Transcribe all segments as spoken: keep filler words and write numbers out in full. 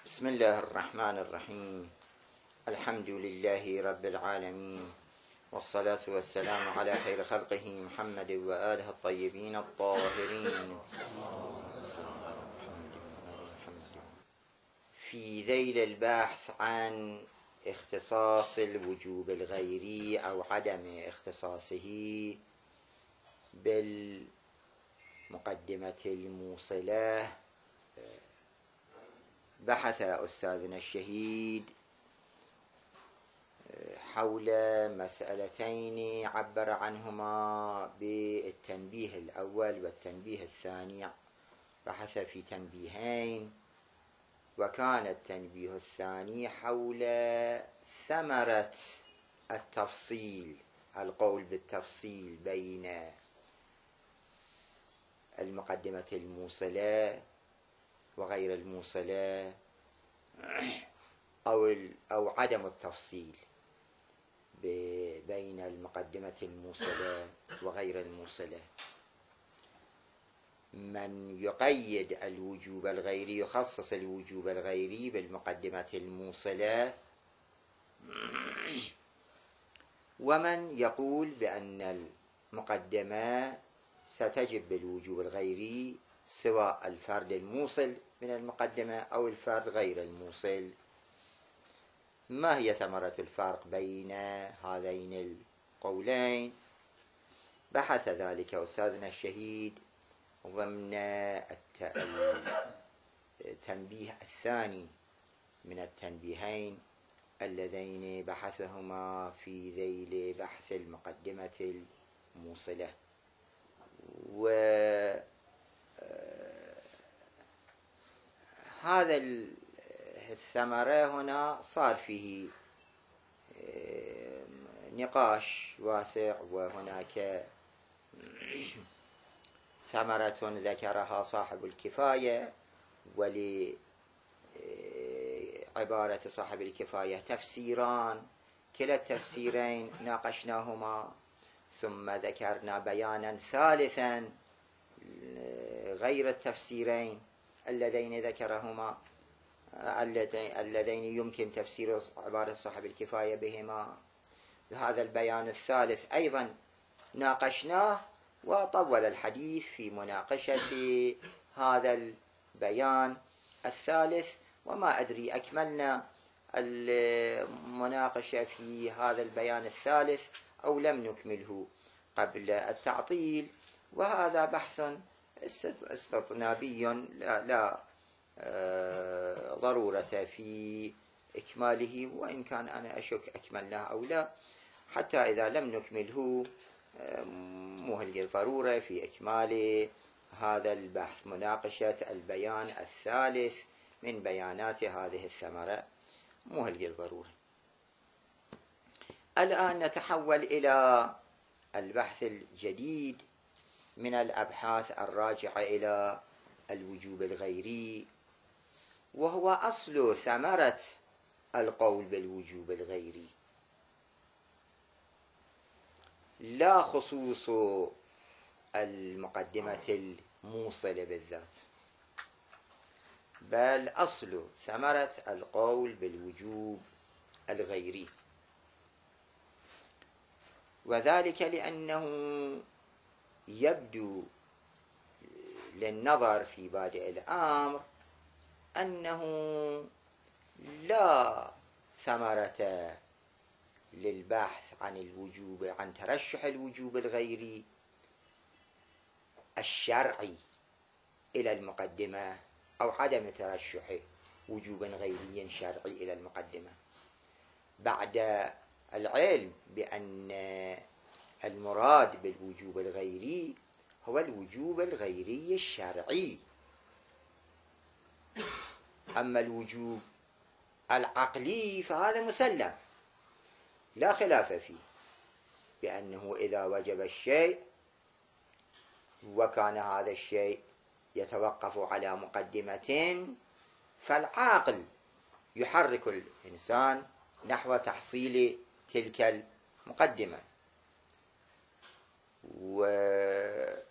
بسم الله الرحمن الرحيم. الحمد لله رب العالمين، والصلاة والسلام على خير خلقه محمد وآله الطيبين الطاهرين. في ذيل البحث عن اختصاص الوجوب الغيري أو عدم اختصاصه بالمقدمة الموصلة، بحث أستاذنا الشهيد حول مسألتين عبر عنهما بالتنبيه الأول والتنبيه الثاني. بحث في تنبيهين، وكان التنبيه الثاني حول ثمرة التفصيل، القول بالتفصيل بين المقدمة الموصلة وغير الموصلة، أو أو عدم التفصيل بين المقدمة الموصلة وغير الموصلة. من يقيد الوجوب الغيري، يخصص الوجوب الغيري بالمقدمة الموصلة، ومن يقول بأن المقدمة ستجب بالوجوب الغيري سواء الفرد الموصل من المقدمة أو الفرد غير الموصل. ما هي ثمرة الفرق بين هذين القولين؟ بحث ذلك أستاذنا الشهيد ضمن التنبيه الثاني من التنبيهين اللذين بحثهما في ذيل بحث المقدمة الموصلة. و هذا الثمرة هنا صار فيه نقاش واسع، وهناك ثمرة ذكرها صاحب الكفاية، ولعبارة صاحب الكفاية تفسيران، كلا التفسيرين ناقشناهما، ثم ذكرنا بيانا ثالثا غير التفسيرين اللذين ذكرهما، اللذين يمكن تفسير عبارة صاحب الكفاية بهما. هذا البيان الثالث أيضا ناقشناه، وطول الحديث في مناقشة هذا البيان الثالث، وما أدري أكملنا المناقشة في هذا البيان الثالث أو لم نكمله قبل التعطيل. وهذا بحث استطنابي لا, لا ضرورة في إكماله، وإن كان أنا أشك أكملناه أو لا، حتى إذا لم نكمله مو هي الضرورة في إكمال هذا البحث، مناقشة البيان الثالث من بيانات هذه الثمرة، مو هي الضرورة. الآن نتحول إلى البحث الجديد من الأبحاث الراجعة إلى الوجوب الغيري، وهو أصل ثمرة القول بالوجوب الغيري، لا خصوص المقدمة الموصلة بالذات، بل أصل ثمرة القول بالوجوب الغيري. وذلك لأنه يبدو للنظر في بادئ الأمر أنه لا ثمرة للبحث عن الوجوب، عن ترشح الوجوب الغيري الشرعي إلى المقدمة، أو عدم ترشح وجوب غيري شرعي إلى المقدمة، بعد العلم بأن المراد بالوجوب الغيري هو الوجوب الغيري الشرعي. أما الوجوب العقلي فهذا مسلم لا خلاف فيه، بأنه إذا وجب الشيء وكان هذا الشيء يتوقف على مقدمة، فالعاقل يحرك الإنسان نحو تحصيل تلك المقدمة،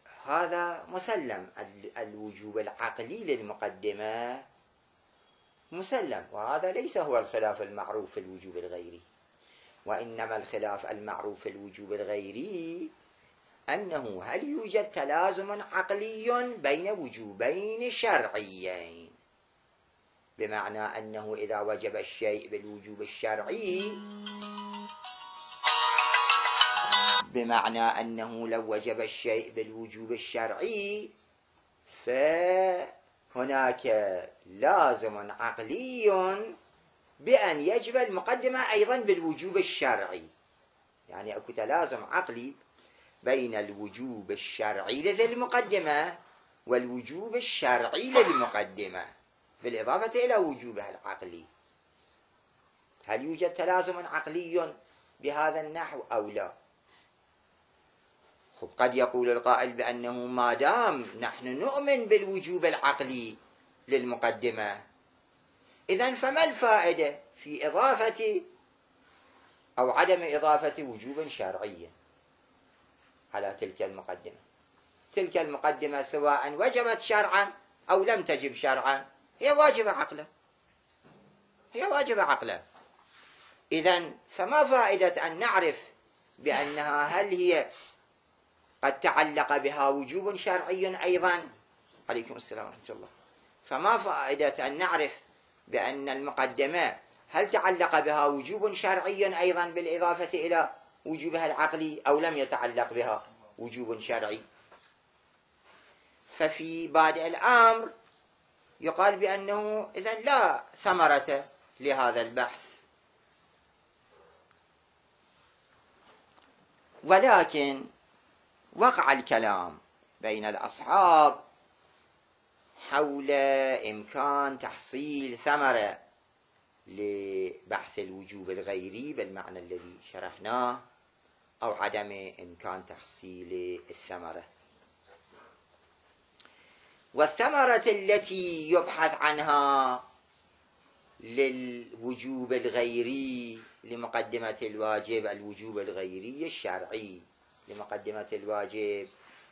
وهذا مسلم. الوجوب العقلي للمقدمة مسلم، وهذا ليس هو الخلاف المعروف في الوجوب الغيري، وإنما الخلاف المعروف في الوجوب الغيري أنه هل يوجد تلازم عقلي بين وجوبين شرعيين، بمعنى أنه إذا وجب الشيء بالوجوب الشرعي، بمعنى أنه لو وجب الشيء بالوجوب الشرعي فهناك لازم عقلي بأن يجب المقدمة أيضا بالوجوب الشرعي. يعني أكو تلازم عقلي بين الوجوب الشرعي لذي المقدمة والوجوب الشرعي للمقدمة بالإضافة إلى وجوبها العقلي. هل يوجد تلازم عقلي بهذا النحو أو لا؟ خب قد يقول القائل بأنه ما دام نحن نؤمن بالوجوب العقلي للمقدمة، إذن فما الفائدة في إضافة أو عدم إضافة وجوب شرعي على تلك المقدمة؟ تلك المقدمة سواء وجبت شرعا أو لم تجب شرعا هي واجبة عقلا، هي واجبة عقلا. إذن فما فائدة أن نعرف بأنها هل هي قد تعلق بها وجوب شرعي أيضا؟ عليكم السلام ورحمة الله. فما فائدة أن نعرف بأن المقدمة هل تعلق بها وجوب شرعي أيضا بالإضافة إلى وجوبها العقلي أو لم يتعلق بها وجوب شرعي؟ ففي بادئ الأمر يقال بأنه إذن لا ثمرة لهذا البحث. ولكن وقع الكلام بين الأصحاب حول إمكان تحصيل ثمرة لبحث الوجوب الغيري بالمعنى الذي شرحناه أو عدم إمكان تحصيل الثمرة. والثمرة التي يبحث عنها للوجوب الغيري لمقدمة الواجب الوجوب الغيري الشرعي لمقدمة الواجب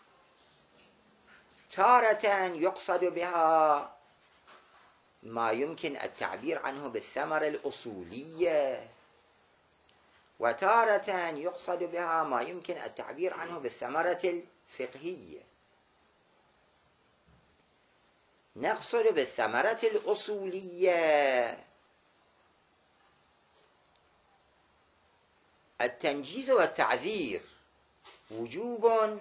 تارة يقصد بها ما يمكن التعبير عنه بالثمرة الأصولية، وتارة يقصد بها ما يمكن التعبير عنه بالثمرة الفقهية. نقصد بالثمرة الأصولية التنجيز والتعذير، وجوب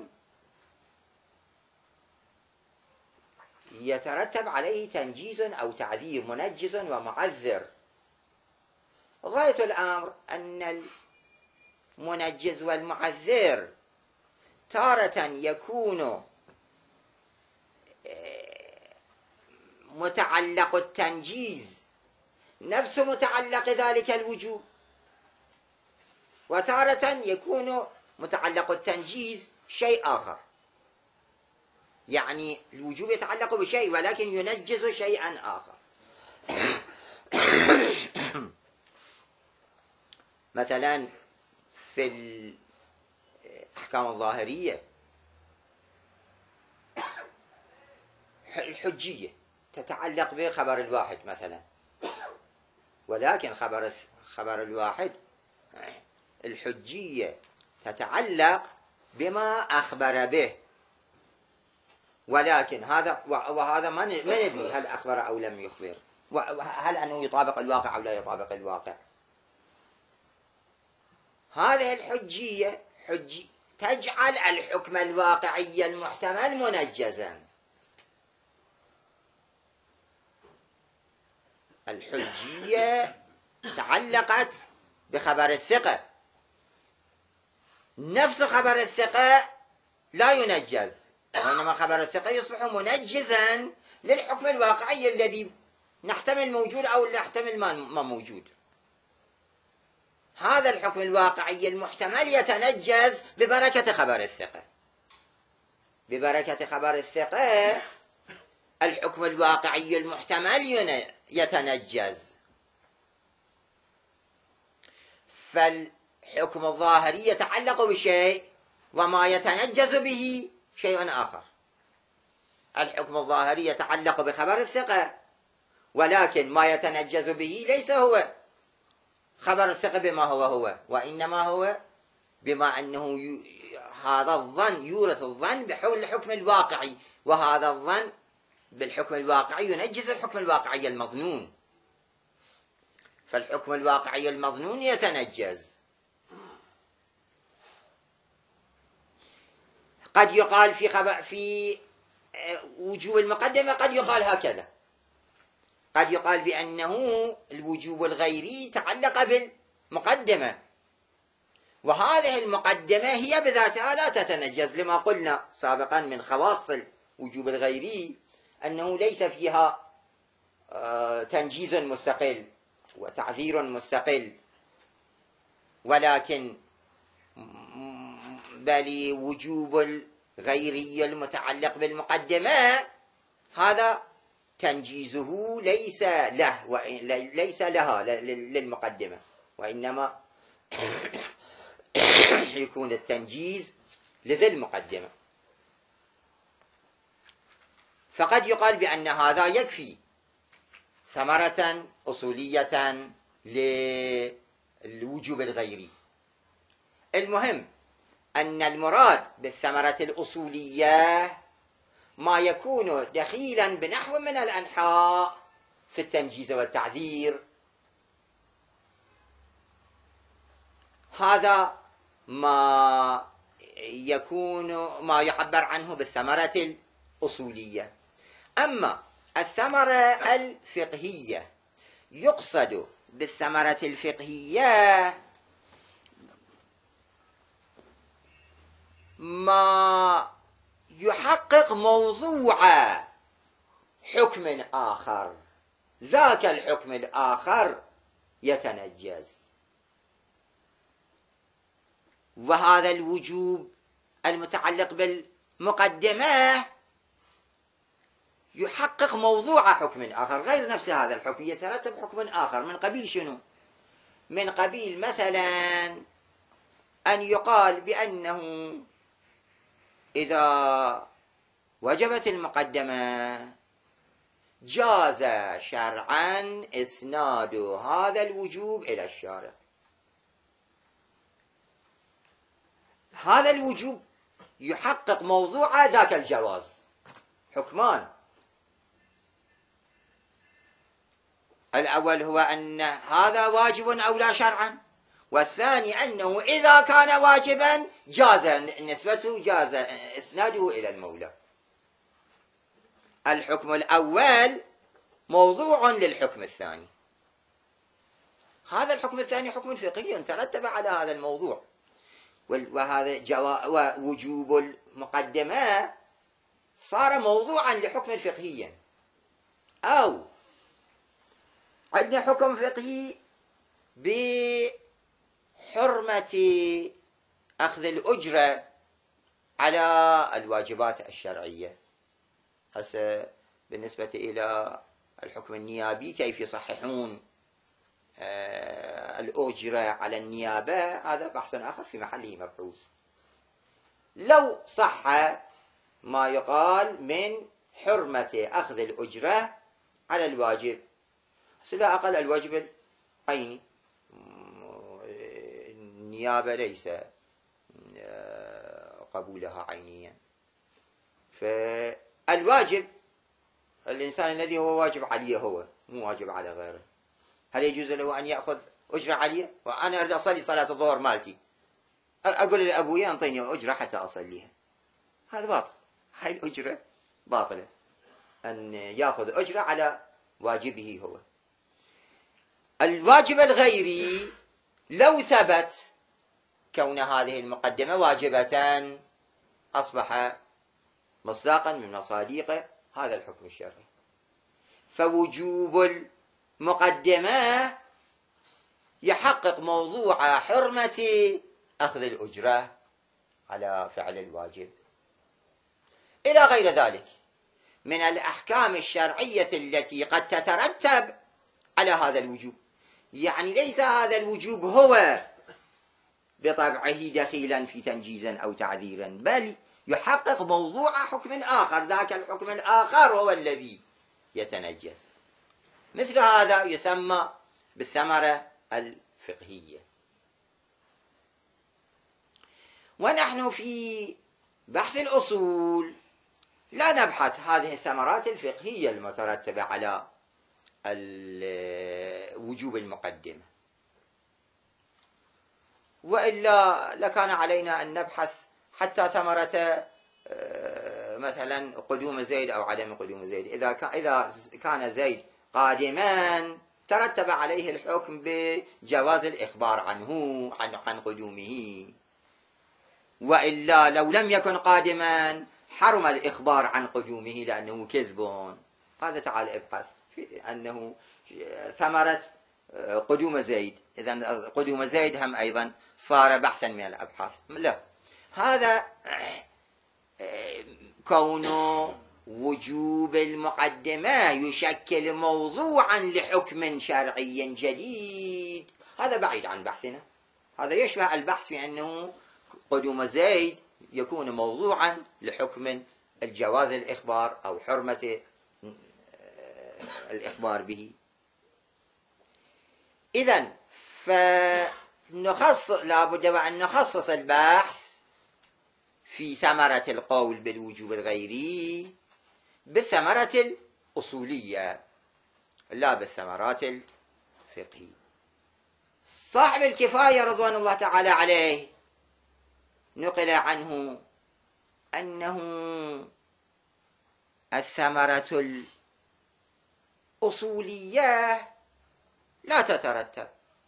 يترتب عليه تنجيز أو تعذير، منجز ومعذر. غاية الأمر أن المنجز والمعذر تارة يكون متعلق التنجيز نفس متعلق ذلك الوجوب، وتارة يكون متعلق التنجيز شيء آخر. يعني الوجوب يتعلق بشيء ولكن ينجز شيئا آخر. مثلا في الأحكام الظاهرية الحجية تتعلق بخبر الواحد مثلا، ولكن خبر خبر الواحد الحجية تتعلق بما أخبر به، ولكن هذا وهذا ما ندري هل أخبر أو لم يخبر، هل أنه يطابق الواقع أو لا يطابق الواقع. هذه الحجية حجي تجعل الحكم الواقعي المحتمل منجزا. الحجية تعلقت بخبر الثقة، نفس خبر الثقة لا ينجز، وإنما خبر الثقة يصبح منجزا للحكم الواقعي الذي نحتمل موجود أو نحتمل ما موجود. هذا الحكم الواقعي المحتمل يتنجز ببركة خبر الثقة. ببركة خبر الثقة الحكم الواقعي المحتمل يتنجز. فالحكم الظاهري يتعلق بشيء وما يتنجز به شيء آخر. الحكم الظاهري يتعلق بخبر الثقة ولكن ما يتنجز به ليس هو خبر الثقة بما هو هو، وإنما هو بما أنه هذا الظن يورث الظن بحول الحكم الواقعي، وهذا الظن بالحكم الواقعي ينجز الحكم الواقعي المظنون، فالحكم الواقعي المظنون يتنجز. قد يقال في خبر في وجوب المقدمة، قد يقال هكذا، قد يقال بأنه الوجوب الغيري تعلق بالمقدمة، وهذه المقدمة هي بذاتها لا تتنجز، لما قلنا سابقا من خواص الوجوب الغيري أنه ليس فيها تنجيز مستقل وتعذير مستقل، ولكن بل وجوب الغيري المتعلق بالمقدمة هذا تنجيزه ليس له ليس لها للمقدمة، وإنما يكون التنجيز لذي المقدمة. فقد يقال بأن هذا يكفي ثمرة أصولية للوجوب الغيري. المهم أن المراد بالثمرة الأصولية ما يكون دخيلا بنحو من الأنحاء في التنجيز والتعذير، هذا ما يكون ما يعبر عنه بالثمرة الأصولية. أما الثمرة الفقهية، يقصد بالثمرة الفقهية ما يحقق موضوع حكم آخر، ذاك الحكم الآخر يتنجز، وهذا الوجوب المتعلق بالمقدمة يحقق موضوع حكم آخر غير نفس هذا الحكم، يترتب حكم آخر من قبيل شنو؟ من قبيل مثلا أن يقال بأنه إذا وجبت المقدمة جاز شرعا إسناد هذا الوجوب إلى الشارع. هذا الوجوب يحقق موضوع ذاك الجواز، حكمان: الأول هو أن هذا واجب أو لا شرعا، والثاني أنه إذا كان واجبا جاز نسبته، جاز إسناده إلى المولى. الحكم الأول موضوع للحكم الثاني، هذا الحكم الثاني حكم فقهي ترتب على هذا الموضوع، وهذا جوا... ووجوب المقدمة صار موضوعا لحكم فقهي. أو عندنا حكم فقهي بحرمة أخذ الأجرة على الواجبات الشرعية. هسه بالنسبة إلى الحكم النيابي كيف يصححون الأجرة على النيابة، هذا بحث آخر في محله مبحوث. لو صح ما يقال من حرمة أخذ الأجرة على الواجب، لا أقل الواجب العيني، النيابة ليس قبولها عينيا، فالواجب الإنسان الذي هو واجب عليه هو مو واجب على غيره، هل يجوز له أن يأخذ أجرة عليه؟ وأنا أريد أصلي صلاة الظهر مالتي، أقول لأبويا أنطيني أجرة حتى أصليها، هذا باطل، هاي الأجرة باطلة، أن يأخذ أجرة على واجبه هو. الواجب الغيري لو ثبت كون هذه المقدمة واجبة أصبح مصداقا من مصاديق هذا الحكم الشرعي، فوجوب المقدمة يحقق موضوع حرمة أخذ الأجرة على فعل الواجب. إلى غير ذلك من الأحكام الشرعية التي قد تترتب على هذا الوجوب، يعني ليس هذا الوجوب هو بطبعه دخيلا في تنجيز أو تعذير، بل يحقق موضوع حكم آخر، ذاك الحكم الآخر هو الذي يتنجز. مثل هذا يسمى بالثمرة الفقهية. ونحن في بحث الأصول لا نبحث هذه الثمرات الفقهية المترتبة على وجوب المقدمة، وإلا لكان علينا أن نبحث حتى ثمرة مثلا قدوم زيد أو عدم قدوم زيد. إذا إذا كان زيد قادما ترتب عليه الحكم بجواز الإخبار عنه عن عن قدومه، وإلا لو لم يكن قادما حرم الإخبار عن قدومه لأنه كذب. هذا تعال ابحث في أنه ثمرة قدوم زيد، إذن قدوم زيد هم أيضا صار بحثا من الأبحاث. لا، هذا كون وجوب المقدمة يشكل موضوعا لحكم شرعي جديد، هذا بعيد عن بحثنا. هذا يشبه البحث في أنه قدوم زيد يكون موضوعا لحكم الجواز الإخبار أو حرمة الإخبار به. إذن فنخصص لابد وأن نخصص البحث في ثمرة القول بالوجوب الغيري بالثمرة الأصولية لا بالثمرات الفقهية. صاحب الكفاية رضوان الله تعالى عليه نقل عنه أنه الثمرة الأصولية لا تترتب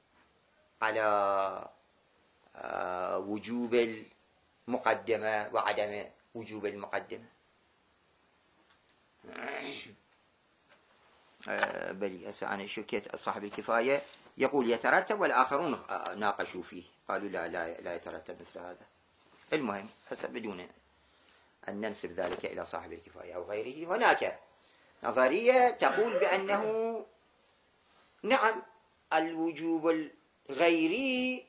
على وجوب المقدمة وعدم وجوب المقدمة. بل هسه أنا شكيت صاحب الكفاية يقول يترتب، والآخرون ناقشوا فيه قالوا لا لا لا يترتب مثل هذا. المهم هسه بدون أن ننسب ذلك إلى صاحب الكفاية أو غيره، هناك نظرية تقول بأنه نعم الوجوب الغيري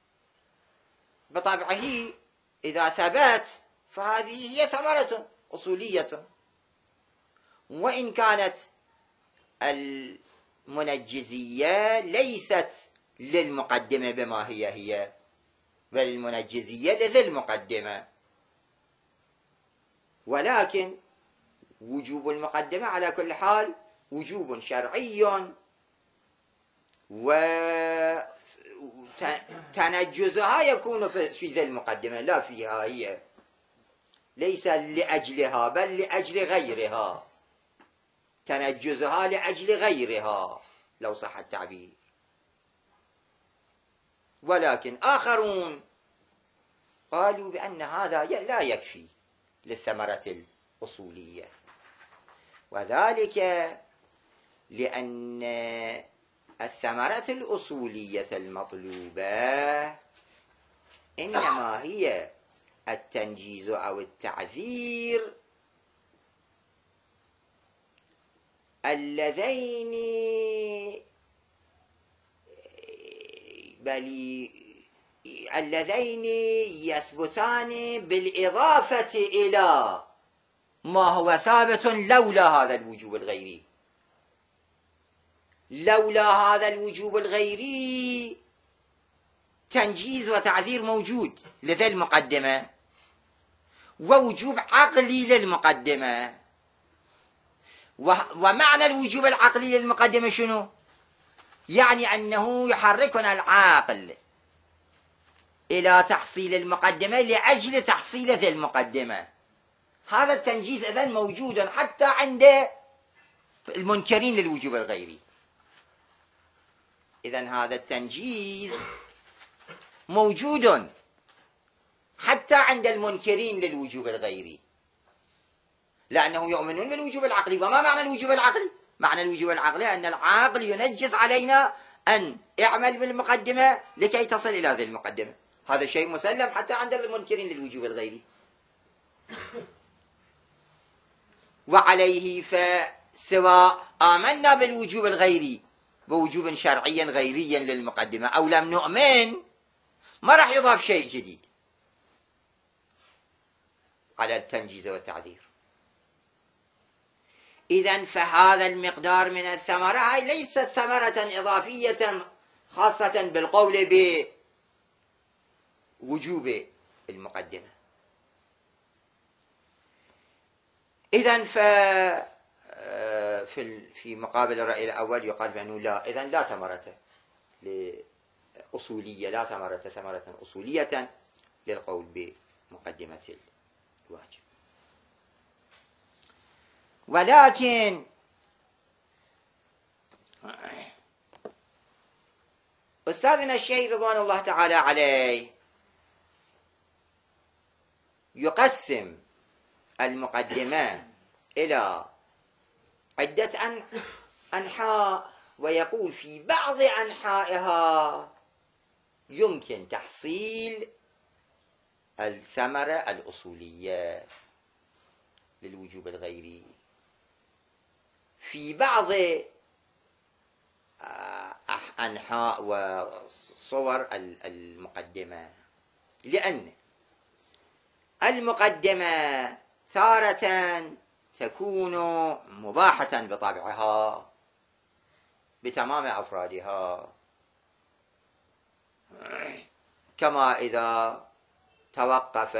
بطبعه إذا ثبت فهذه هي ثمرة أصولية، وإن كانت المنجزية ليست للمقدمة بما هي هي، بل المنجزية لذي المقدمة، ولكن وجوب المقدمة على كل حال وجوب شرعي، وتنجزها يكون في ذي المقدمة لا فيها هي، ليس لأجلها بل لأجل غيرها، تنجزها لأجل غيرها لو صح التعبير. ولكن آخرون قالوا بأن هذا لا يكفي للثمرة الأصولية، وذلك لأن الثمرة الأصولية المطلوبة إنما هي التنجيز أو التعذير اللذين بل اللذين يثبتان بالإضافة إلى ما هو ثابت لولا هذا الوجوب الغيري. لولا هذا الوجوب الغيري تنجيز وتعذير موجود لذي المقدمة، ووجوب عقلي للمقدمة. ومعنى الوجوب العقلي للمقدمة شنو؟ يعني أنه يحركنا العاقل إلى تحصيل المقدمة لأجل تحصيل ذي المقدمة. هذا التنجيز إذن موجود حتى عند المنكرين للوجوب الغيري. إذن هذا التنجيز موجود حتى عند المنكرين للوجوب الغيري، لأنه يؤمنون بالوجوب العقلي. وما معنى الوجوب العقلي؟ معنى الوجوب العقلي أن العاقل ينجز علينا أن اعمل بالمقدمة لكي تصل إلى هذه المقدمة. هذا شيء مسلم حتى عند المنكرين للوجوب الغيري. وعليه فسواء آمنا بالوجوب الغيري بوجوب شرعي غيريا للمقدمة أو لم نؤمن، ما راح يضاف شيء جديد على التنجيز والتعذير. إذن فهذا المقدار من الثمرة هاي ليست ثمرة إضافية خاصة بالقول بوجوب المقدمة. إذن ف في في مقابل الرأي الأول يقال بأنه لا، إذن لا ثمرة أصولية، لا ثمرة ثمرة أصولية للقول بمقدمة الواجب. ولكن أستاذنا الشيخ رضوان الله تعالى عليه يقسم المقدمة إلى عدة أنحاء، ويقول في بعض أنحائها يمكن تحصيل الثمرة الأصولية للوجوب الغيري، في بعض أنحاء وصور المقدمة، لأن المقدمة تارة تكون مباحة بطبعها بتمام أفرادها، كما إذا توقف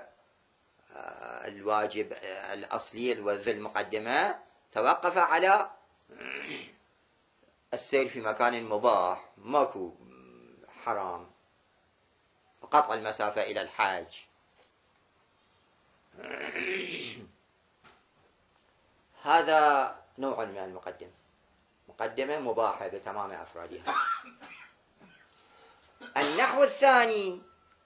الواجب الأصلي ذي المقدمة توقف على السير في مكان مباح، ماكو حرام، قطع المسافة إلى الحاج، هذا نوع من المقدمة، مقدمة مباحة بتمام أفرادها. النحو الثاني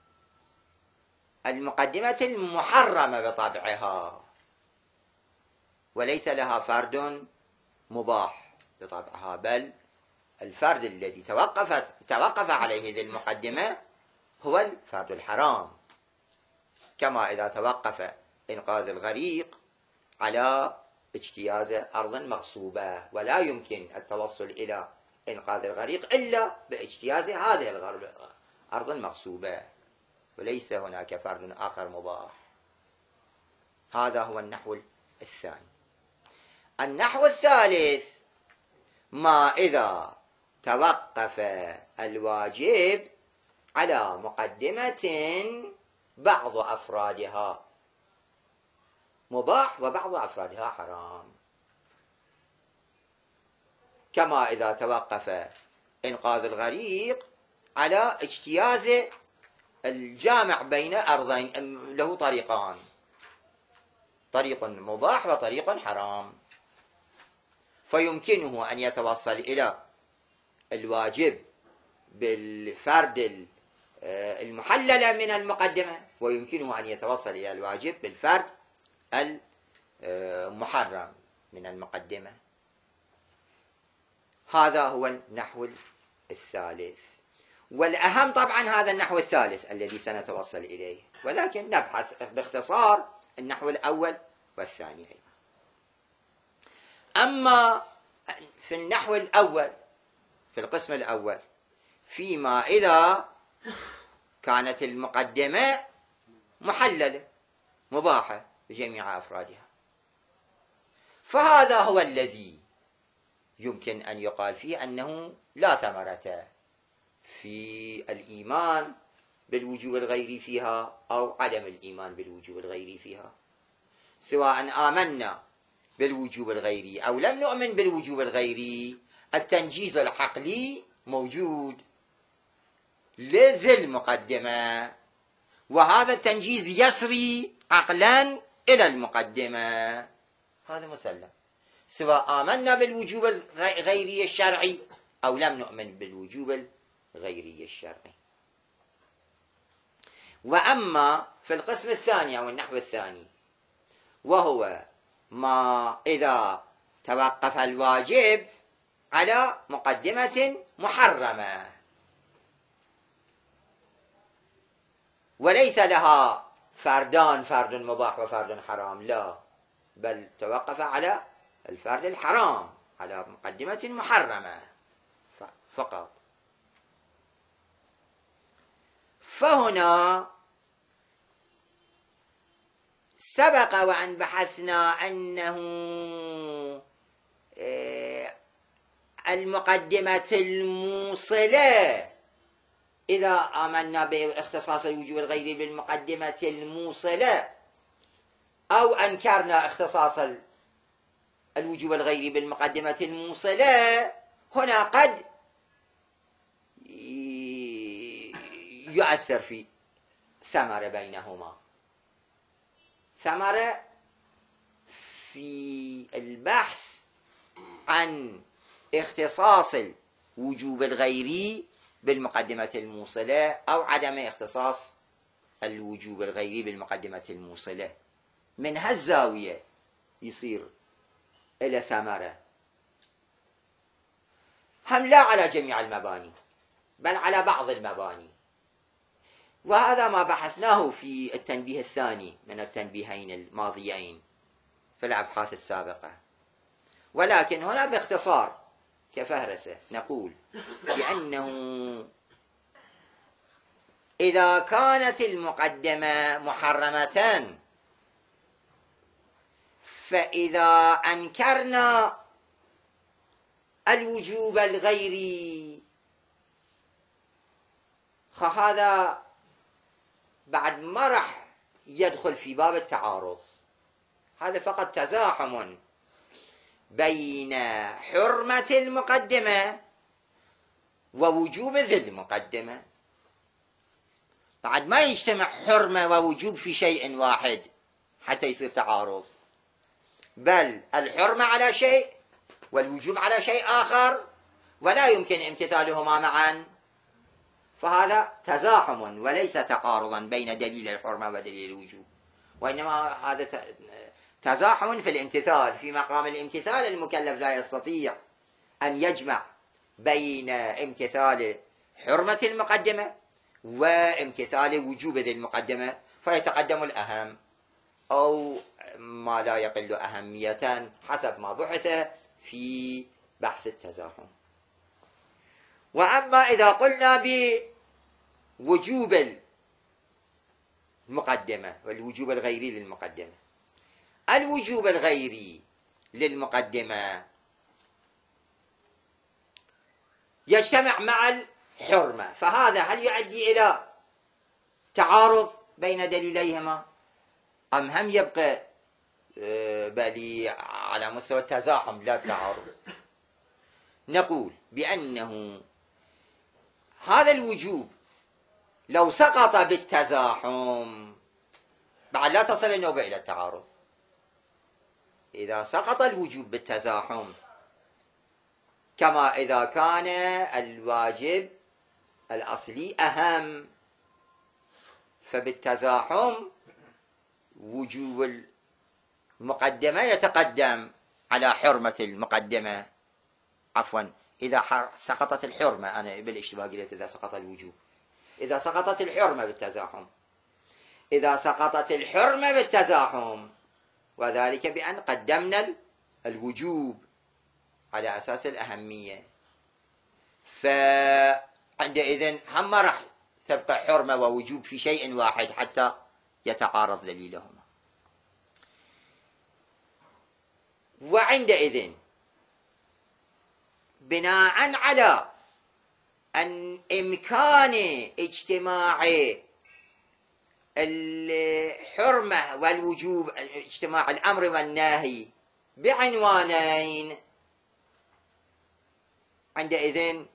المقدمة المحرمة بطبعها، وليس لها فرد مباح بطبعها، بل الفرد الذي توقفت توقف عليه ذي المقدمة هو الفرد الحرام، كما إذا توقف إنقاذ الغريق على اجتياز أرض مغصوبة، ولا يمكن التوصل إلى إنقاذ الغريق إلا باجتياز هذه الأرض المغصوبة، وليس هناك فرد آخر مباح. هذا هو النحو الثاني. النحو الثالث ما إذا توقف الواجب على مقدمة بعض أفرادها مباح وبعض أفرادها حرام، كما إذا توقف إنقاذ الغريق على اجتياز الجامع بين أرضين، له طريقان، طريق مباح وطريق حرام، فيمكنه أن يتوصل إلى الواجب بالفرد المحلل من المقدمة، ويمكنه أن يتوصل إلى الواجب بالفرد المحرم من المقدمة. هذا هو النحو الثالث، والأهم طبعا هذا النحو الثالث الذي سنتوصل إليه، ولكن نبحث باختصار النحو الأول والثاني أيضا. أما في النحو الأول في القسم الأول، فيما إذا كانت المقدمة محللة مباحة بجميع أفرادها، فهذا هو الذي يمكن أن يقال فيه أنه لا ثمرة في الإيمان بالوجوب الغيري فيها أو عدم الإيمان بالوجوب الغيري فيها، سواء آمنا بالوجوب الغيري أو لم نؤمن بالوجوب الغيري، التنجيز العقلي موجود لذي المقدمة، وهذا التنجيز يسري عقلا إلى المقدمة، هذا مسلم، سواء آمنا بالوجوب الغيري الشرعي أو لم نؤمن بالوجوب الغيري الشرعي. وأما في القسم الثاني أو النحو الثاني، وهو ما إذا توقف الواجب على مقدمة محرمة وليس لها فردان، فرد مباح وفرد حرام، لا، بل توقف على الفرد الحرام على مقدمة محرمة فقط، فهنا سبق وأن بحثنا أنه المقدمة الموصلة إذا آمنا باختصاص الوجوب الغيري بالمقدمة الموصلة أو أنكرنا اختصاص الوجوب الغيري بالمقدمة الموصلة، هنا قد يؤثر في ثمرة بينهما، ثمرة في البحث عن اختصاص الوجوب الغيري بالمقدمة الموصلة أو عدم اختصاص الوجوب الغيري بالمقدمة الموصلة. من هالزاوية يصير إلى ثمرة، هم لا على جميع المباني بل على بعض المباني، وهذا ما بحثناه في التنبيه الثاني من التنبيهين الماضيين في الأبحاث السابقة. ولكن هنا باختصار كفهرسة نقول بأنه إذا كانت المقدمة محرمة فإذا أنكرنا الوجوب الغيري فهذا بعد ما راح يدخل في باب التعارض، هذا فقط تزاحم بين حرمة المقدمة ووجوب ذي المقدمة، بعد ما يجتمع حرمة ووجوب في شيء واحد حتى يصير تعارض، بل الحرمة على شيء والوجوب على شيء آخر ولا يمكن امتثالهما معا، فهذا تزاحم وليس تعارضا بين دليل الحرمة ودليل الوجوب، وإنما هذا تزاحم في الامتثال. في مقام الامتثال المكلف لا يستطيع أن يجمع بين امتثال حرمة المقدمة وامتثال وجوب ذي المقدمة، فيتقدم الأهم أو ما لا يقل أهمية حسب ما بحث في بحث التزاحم. وأما إذا قلنا بوجوب المقدمة والوجوب الغيري للمقدمة، الوجوب الغيري للمقدمة يجتمع مع الحرمة، فهذا هل يؤدي إلى تعارض بين دليليهما أم هم يبقى بل على مستوى التزاحم لا التعارض؟ نقول بأنه هذا الوجوب لو سقط بالتزاحم بعد لا تصل النوبة إلى التعارض. إذا سقط الوجوب بالتزاحم كما إذا كان الواجب الأصلي أهم، فبالتزاحم وجوب المقدمة يتقدم على حرمة المقدمة، عفوا إذا سقطت الحرمة، أنا بالاشتباه قلت إذا سقط الوجوب، إذا سقطت الحرمة بالتزاحم، إذا سقطت الحرمة بالتزاحم وذلك بأن قدمنا الوجوب على أساس الأهمية، فعندئذ هم ما راح تبقى حرمة ووجوب في شيء واحد حتى يتعارض دليلهما. وعندئذ بناء على أن إمكان اجتماع الحرمة والوجوب، اجتماع الأمر والنهي بعنوانين، عندئذ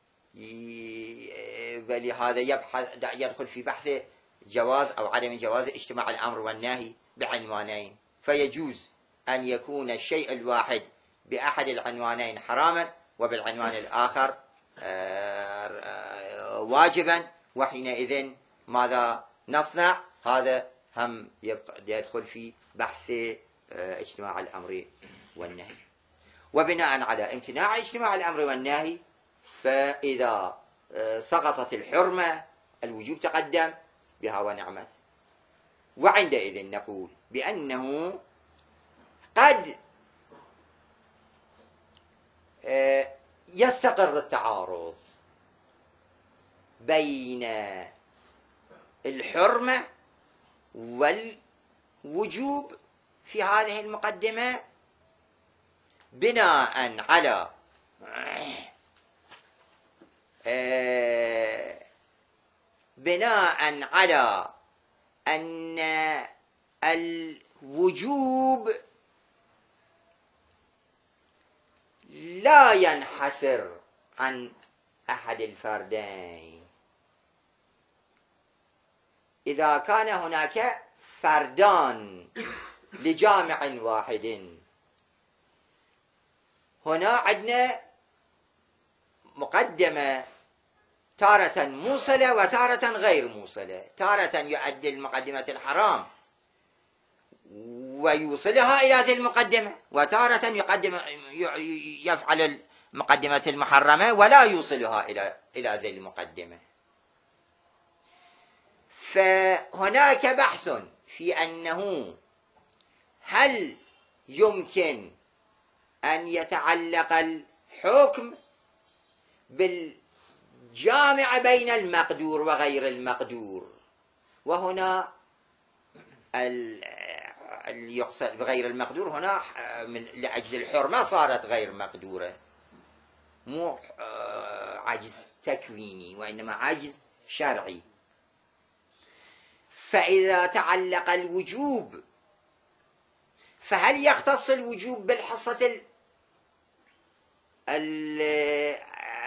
ولهذا يبحث يدخل في بحث جواز أو عدم جواز اجتماع الأمر والنهي بعنوانين، فيجوز أن يكون الشيء الواحد بأحد العنوانين حراما وبالعنوان الآخر واجبا، وحينئذ ماذا نصنع؟ هذا هم يدخل في بحث اجتماع الأمر والنهي. وبناء على امتناع اجتماع الأمر والنهي فإذا سقطت الحرمة الوجوب تقدم بها ونعمت. وعندئذ نقول بأنه قد يستقر التعارض بين الحرمة وجوب في هذه المقدمة بناء على بناء على أن الوجوب لا ينحسر عن أحد الفردين. إذا كان هناك فردان لجامع واحد، هنا عندنا مقدمة تارة موصلة وتارة غير موصلة، تارة يعدل مقدمة الحرام ويوصلها إلى ذي المقدمة، وتارة يقدم يفعل المقدمة المحرمة ولا يوصلها إلى إلى ذي المقدمة. فهناك بحث في أنه هل يمكن أن يتعلق الحكم بالجامع بين المقدور وغير المقدور، وهنا يقصد بغير المقدور هنا من لأجل الحرمة صارت غير مقدورة، مو عجز تكويني وإنما عجز شرعي. فإذا تعلق الوجوب، فهل يختص الوجوب بالحصة ال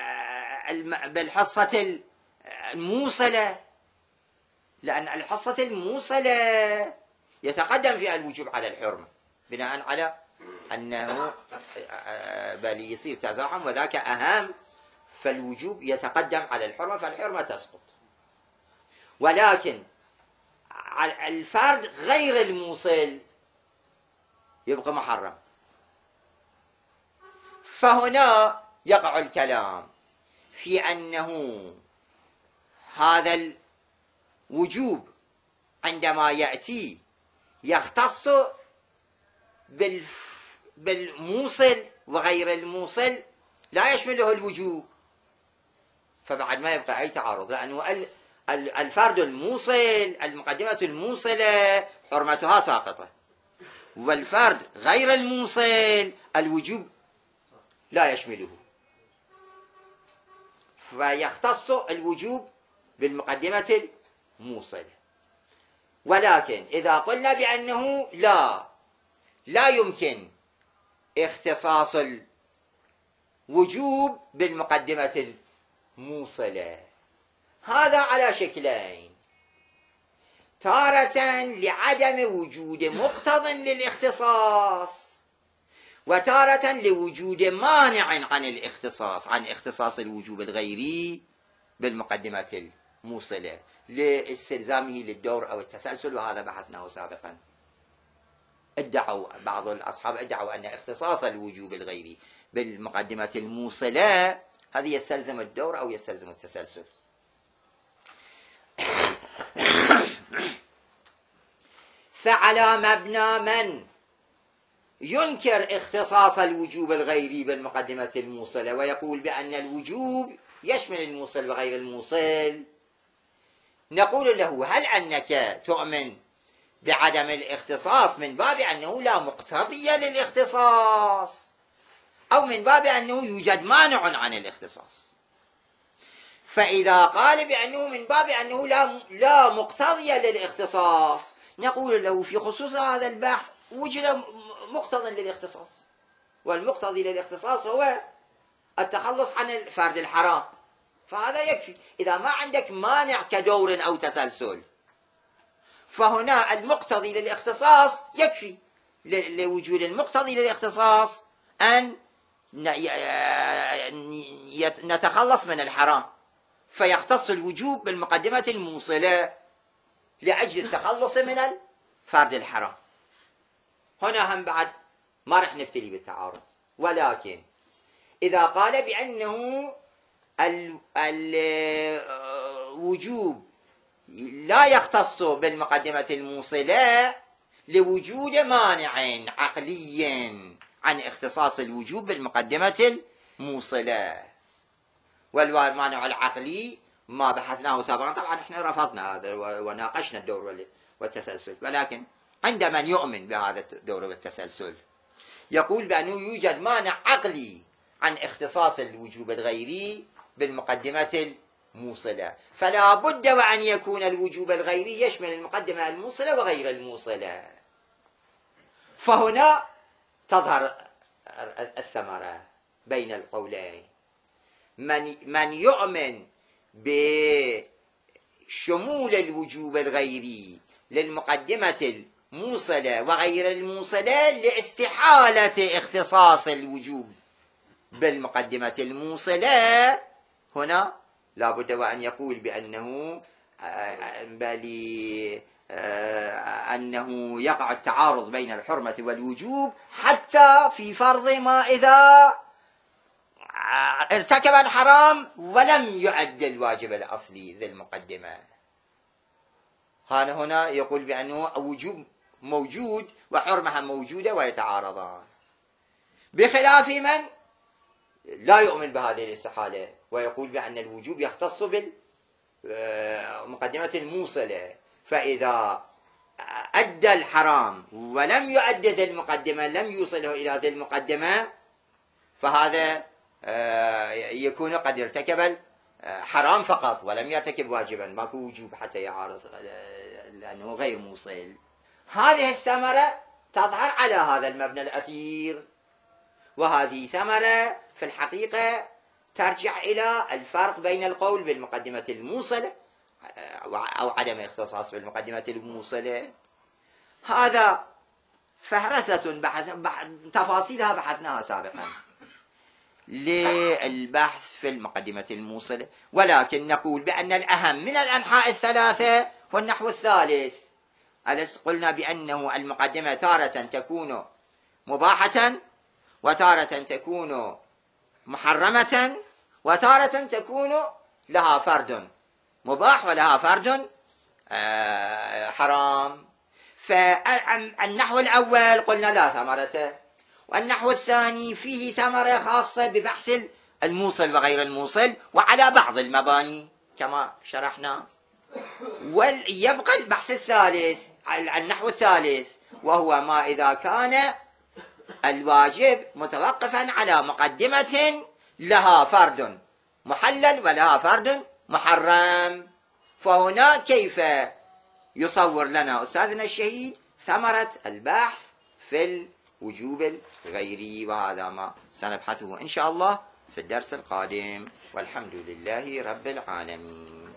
بالحصة الموصلة؟ لأن الحصة الموصلة يتقدم فيها الوجوب على الحرمة بناء على أنه بل يصير تزاحم وذاك أهم، فالوجوب يتقدم على الحرمة فالحرمة تسقط. ولكن الفرد غير الموصل يبقى محرم. فهنا يقع الكلام في أنه هذا الوجوب عندما يأتي يختص بالموصل وغير الموصل لا يشمله الوجوب، فبعد ما يبقى أي تعارض، لأنه الفرد الموصل المقدمة الموصلة حرمتها ساقطة، والفرد غير الموصل الوجوب لا يشمله، فيختص الوجوب بالمقدمة الموصلة. ولكن إذا قلنا بأنه لا لا يمكن اختصاص الوجوب بالمقدمة الموصلة، هذا على شكلين: تارة لعدم وجود مقتض للاختصاص، وتارة لوجود مانع عن الاختصاص، عن اختصاص الوجوب الغيري بالمقدمة الموصلة لاستلزامه للدور أو التسلسل، وهذا بحثناه سابقا. ادعوا بعض الأصحاب ادعوا أن اختصاص الوجوب الغيري بالمقدمة الموصلة هذه يستلزم الدور أو يستلزم التسلسل. فعلى مبنى من ينكر اختصاص الوجوب الغيري بالمقدمة الموصلة ويقول بأن الوجوب يشمل الموصل وغير الموصل، نقول له: هل أنك تؤمن بعدم الاختصاص من باب أنه لا مقتضي للاختصاص، أو من باب أنه يوجد مانع عن الاختصاص؟ فإذا قال بأنه من باب أنه لا لا مقتضي للاختصاص، نقول له في خصوص هذا البحث وجد مقتضى للاختصاص، والمقتضي للاختصاص هو التخلص عن الفرد الحرام، فهذا يكفي. إذا ما عندك مانع كدور أو تسلسل، فهنا المقتضي للاختصاص يكفي. لوجود المقتضي للاختصاص أن نتخلص من الحرام، فيختص الوجوب بالمقدمة الموصلة لأجل التخلص من الفرد الحرام. هنا هم بعد ما رح نبتلي بالتعارض. ولكن إذا قال بأنه الوجوب لا يختص بالمقدمة الموصلة لوجود مانع عقلي عن اختصاص الوجوب بالمقدمة الموصلة، والمانع العقلي ما بحثناه سابقا، طبعا احنا رفضنا هذا وناقشنا الدور والتسلسل، ولكن عند من يؤمن بهذا الدور والتسلسل. يقول بأنه يوجد مانع عقلي عن اختصاص الوجوب الغيري بالمقدمة الموصلة، فلا بد وأن يكون الوجوب الغيري يشمل المقدمة الموصلة وغير الموصلة. فهنا تظهر الثمرة بين القولين. من من يؤمن بشمول الوجوب الغيري للمقدمة الموصلة وغير الموصلة لاستحالة اختصاص الوجوب بالمقدمة الموصلة، هنا لا بد وأن يقول بأنه بل أنه يقع التعارض بين الحرمة والوجوب حتى في فرض ما إذا ارتكب الحرام ولم يؤد الواجب الأصلي ذي المقدمة. هنا هنا يقول بأنه وجوب موجود وحرمة موجودة ويتعارضان، بخلاف من لا يؤمن بهذه الاستحالة ويقول بأن الوجوب يختص بالمقدمة الموصلة، فإذا أدى الحرام ولم يؤد ذي المقدمة لم يوصله إلى ذي المقدمة فهذا يكون قد ارتكب الحرام فقط ولم يرتكب واجبا، ماكو وجوب حتى يعارض لأنه غير موصل. هذه الثمرة تظهر على هذا المبنى الأخير، وهذه ثمرة في الحقيقة ترجع إلى الفرق بين القول بالمقدمة الموصلة أو عدم اختصاص بالمقدمة الموصلة. هذا فهرسة بحث تفاصيلها بحثناها سابقا للبحث في المقدمة الموصلة، ولكن نقول بأن الأهم من الأنحاء الثلاثة هو النحو الثالث. أليس قلنا بأنه المقدمة تارة تكون مباحة وتارة تكون محرمة وتارة تكون لها فرد مباح ولها فرد حرام. فالنحو الأول قلنا لا ثمرة، والنحو الثاني فيه ثمرة خاصة ببحث الموصل وغير الموصل وعلى بعض المباني كما شرحنا. ويبقى البحث الثالث النحو الثالث، وهو ما إذا كان الواجب متوقفا على مقدمة لها فرد محلل ولها فرد محرم. فهنا كيف يصور لنا أستاذنا الشهيد ثمرة البحث في الوجوب الغيري، وهذا ما سنبحثه إن شاء الله في الدرس القادم، والحمد لله رب العالمين.